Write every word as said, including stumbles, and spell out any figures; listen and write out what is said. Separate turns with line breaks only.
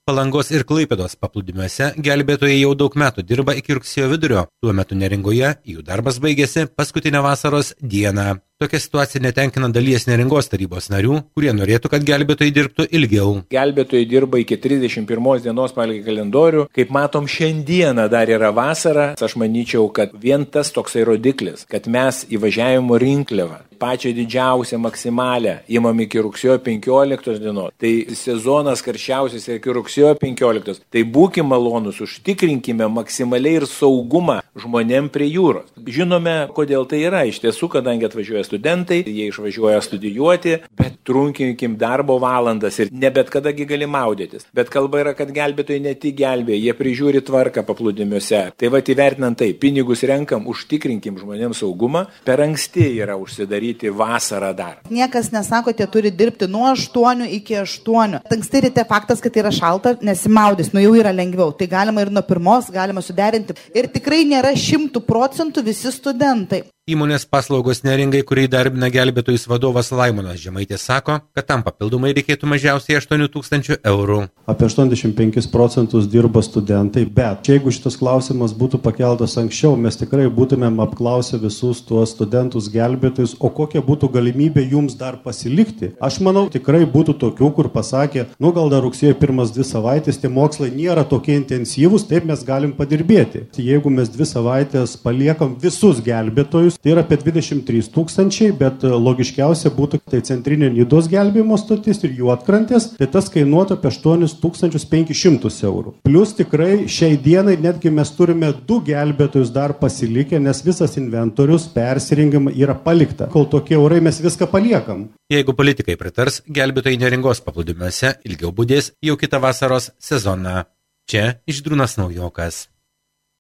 Palangos ir Klaipėdos paplūdimiuose gelbėtojai jau daug metų dirba iki rugsėjo vidurio. Tuo metu Neringoje jų darbas baigėsi paskutinę vasaros dieną. Tokia situacija netenkina dalies Neringos tarybos narių, kurie norėtų, kad gelbėtojai dirbtų ilgiau.
Gelbėtojai dirba iki trisdešimt pirmos dienos pagal kalendorių. Kaip matom, šiandieną dar yra vasara. Aš manyčiau, kad vien tas toksai rodiklis, kad mes įvažiavimo rinkliavą, pačią didžiausią maksimalę, įmam iki rugsėjo penkioliktos dienos. Tai sezonas karščiausias iki rugsėjo penkioliktos. Tai būkime malonus, užtikrinkime maksimaliai ir saugumą žmonėm prie jūros. Žinome, kodėl tai yra. Iš tiesų, kadangi atvažiuoja studentai, jie išvažiuoja studijuoti, bet trunkinkim darbo valandas ir ne bet kadagi gali maudytis. Bet kalba yra, kad gelbėtojai ne tik gelbėja, jie prižiūri tvarką paplūdimiuose. Tai va, įvertinant tai, pinigus renkam, užtikrinkim žmonėms saugumą, per anksti yra užsidaryti vasarą dar.
Niekas nesako, tie turi dirbti nuo aštuonių iki aštuonių. Anksti ryte faktas, kad yra šalta, nesimaudys, nu jau yra lengviau. Tai galima ir nuo pirmos, galima suderinti. Ir tikrai nėra šimtų procentų visi studentai.
Įmonės paslaugos Neringai, kurį darbina gelbėtojus vadovas Laimonas Žemaitis, sako, kad tam papildomai reikėtų mažiausiai aštuonių tūkstančių eurų.
Apie aštuoniasdešimt penkis procentus dirba studentai, bet jeigu šitas klausimas būtų pakeltas anksčiau, mes tikrai būtumėm apklausę visus tuos studentus gelbėtojus, o kokia būtų galimybė jums dar pasilikti. Aš manau, tikrai būtų tokių, kur pasakė, nu gal dar rugsėjo pirmas dvi savaitės, tie mokslai nėra tokie intensyvūs, taip mes galim padirbėti. Jeigu mes dvi savaitės paliekam visus gelbėtojus, tai yra apie dvidešimt trys tūkstančiai, bet logiškiausia būtų tai centrinė Nidos gelbėjimo stotis ir Juodkrantės, tai tas kainuotų apie aštuonis tūkstančius penkis šimtus eurų. Plius tikrai šiai dienai netgi mes turime du gelbėtojus dar pasilikę, nes visas inventorius persirengimą yra palikta. Kol tokie eurai mes viską paliekam.
Jeigu politikai pritars, gelbėtojai Neringos paplūdimiuose ilgiau budės jau kitą vasaros sezoną. Čia Žydrūnas Naujokas.